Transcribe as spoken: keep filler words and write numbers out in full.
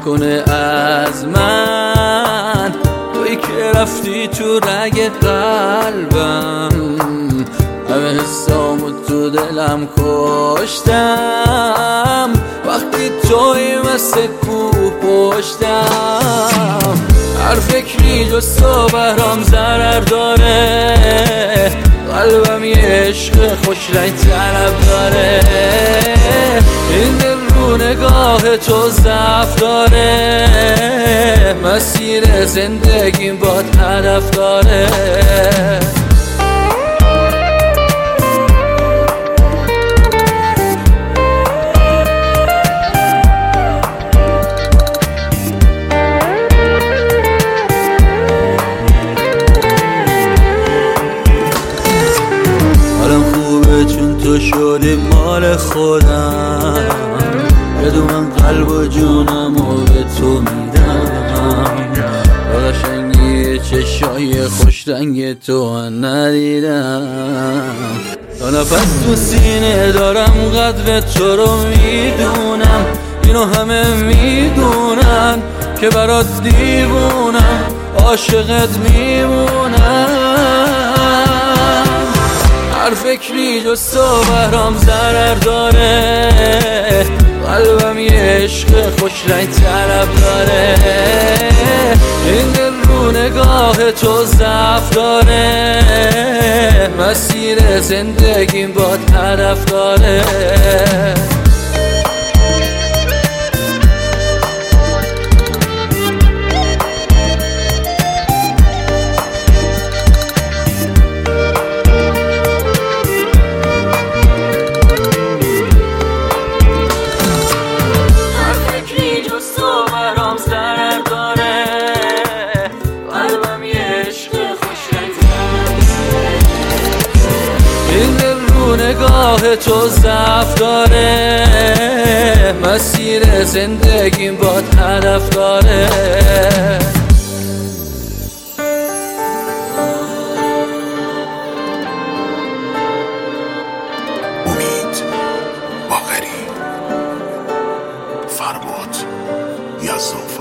نکنه از من، توی که رفتی تو رگ قلبم، همه حسامو تو دلم کشتم، وقتی توی مثل کوه پشتم. هر فکری جز تو برام ضرر داره، قلبم یه عشق خوش رنگ طلب داره، این دل رو نگاه تو ضعف داره، مسیر زندگیم باد هدف داره. چون تو شدی مال خودم، بدون قلب و جونمو به تو میدم، قشنگی چشای خوش رنگ تو ندیدم، تا نفس تو سینه دارم قدر تو رو میدونم، اینو همه میدونن که برات دیوونم، عاشقت میمونم. هر فکری جز تو برام ضرر داره، قلبم یه عشق خوش رنگ طلب داره، این دل رو نگاه تو ضعف داره، مسیر زندگیم باد هدف داره. نگاه تو ضعف داره، مسیر زندگیم باد هدف داره. امید باقری، فرباد یزدان.